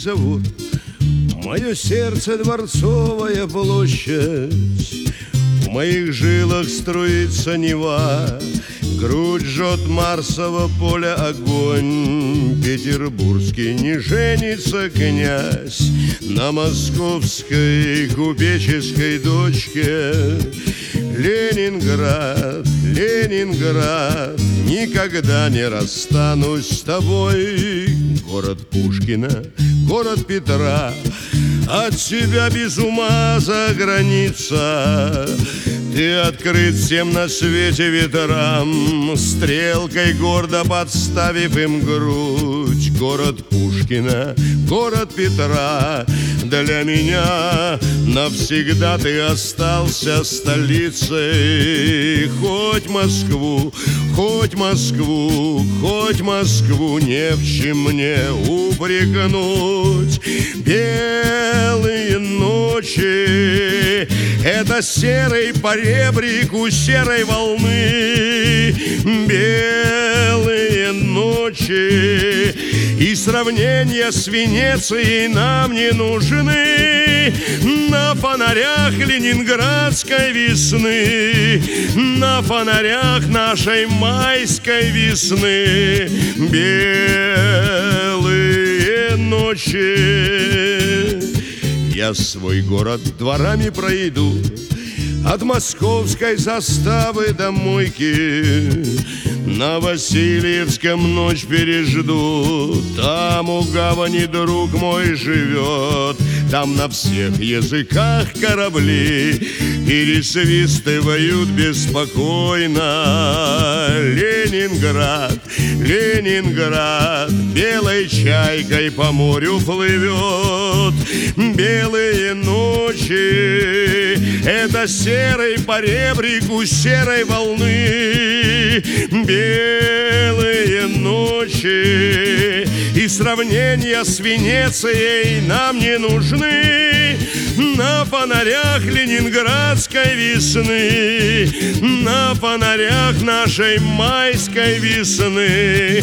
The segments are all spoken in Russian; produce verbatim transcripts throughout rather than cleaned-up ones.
завод, мое сердце дворцовая площадь. В моих жилах струится Нева, грудь жжет Марсово поле огонь. Петербургский не женится князь на московской купеческой дочке. Ленинград, Ленинград, никогда не расстанусь с тобой. Город Пушкина, город Петра, от тебя без ума за граница. Ты открыт всем на свете ветрам, стрелкой гордо подставив им грудь. Город Пушкина, город Петра, для меня навсегда ты остался столицей. Хоть Москву, хоть Москву, хоть Москву не в чем мне упрекнуть. Белые ночи — это серый поребрик у серой волны. Белые ночи и сравнения с Венецией нам не нужны. На фонарях ленинградской весны, на фонарях нашей майской весны. Белые ночи. Я свой город дворами пройду, от московской заставы до мойки. На Васильевском ночь пережду, там у гавани друг мой живет. Там на всех языках корабли пересвистывают беспокойно. Ленинград, Ленинград, белой чайкой по морю плывет. Белые ночи — это серый поребрик у серой волны. Белые ночи и сравнения с Венецией нам не нужны. На фонарях ленинградской весны, на фонарях нашей майской весны.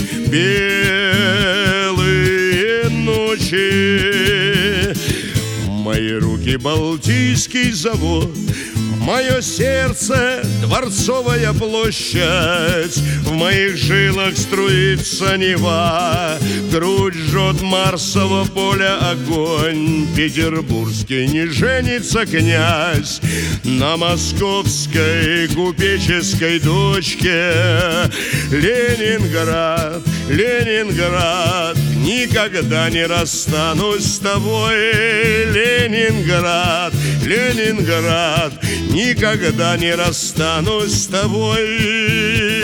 Белые ночи. Мои руки Балтийский завод, мое сердце дворцовая площадь. В моих жилах струится Нева, грудь жжет Марсово поле огонь. Петербургский не женится князь на московской купеческой дочке. Ленинград, Ленинград, никогда не расстанусь с тобой. Ленинград, Ленинград, никогда не расстанусь с тобой.